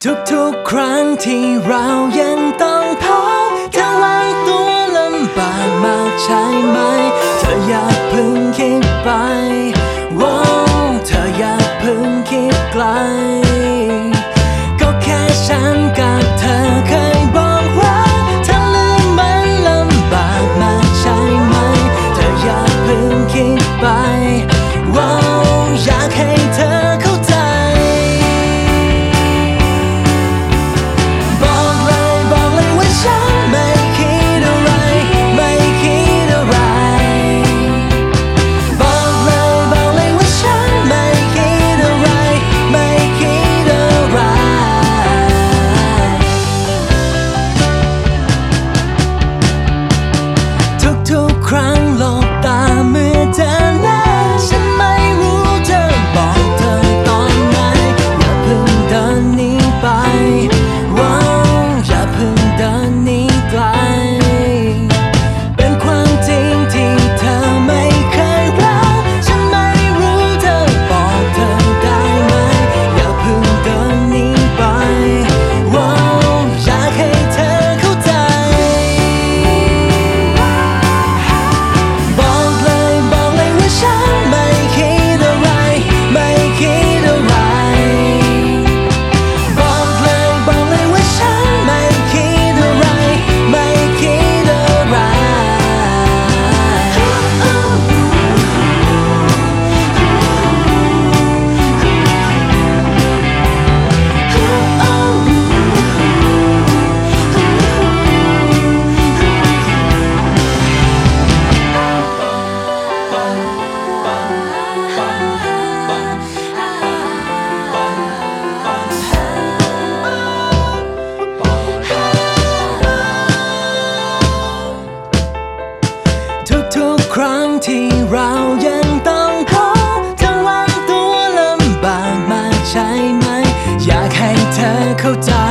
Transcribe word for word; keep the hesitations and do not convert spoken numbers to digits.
ทุกๆครั้งที่เรายังต้องท้อเธอวางตัวลำบากมากใช่ไหมเธออย่าเพิ่งคิดไปว้าวเธออย่าเพิ่งคิดไกลก็แค่ฉันกับเธอเคยบอกว่าเธอลืมมันลำบากมากใช่ไหมเธออย่าเพิ่งคิดไปว้าวอยากให้เธอเข้าใจทุกครั้งหลบตาเมื่อเธอหน้าฉันไม่รู้เธอบอกเธอตอนไหนอย่าเพิ่งเดินหนีไปว้าวอย่าเพิ่งเดินหนีไกลเป็นความจริงที่เธอไม่เคยรักฉันไม่รู้เธอบอกเธอได้ไหมอย่าเพิ่งเดินหนีไปว้าวอยากให้เธอเข้าใจทุกๆครั้งที่เรายังต้องขอเธอวางตัวลำบากมากใช่ไหมอยากให้เธอเข้าใจ